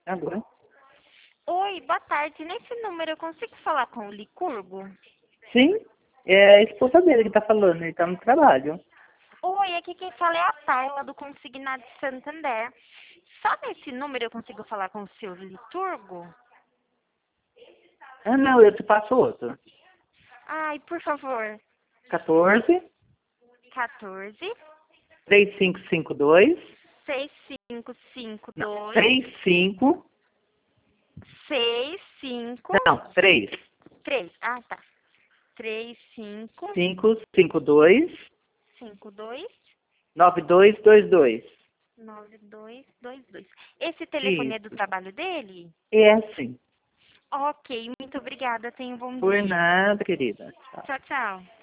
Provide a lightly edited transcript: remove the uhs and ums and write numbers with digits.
Agora? Oi, boa tarde. Nesse número eu consigo falar com o Licurgo? Sim, é a esposa dele que tá falando, ele tá no trabalho. Oi, aqui quem fala é a Tayla do Consignado de Santander. Só nesse número eu consigo falar com o seu Liturgo? Ah, não, eu te passo outro. Ai, por favor. 14 14 3552. Não, 6552 35. 65 Não, 3. 3. Ah, tá. 35 552 52 9222. 9222. Esse telefone é do Isso. trabalho dele? É assim. Ok, muito obrigada. Tenha um bom Por dia. nada, querida. Tchau. Tchau, tchau.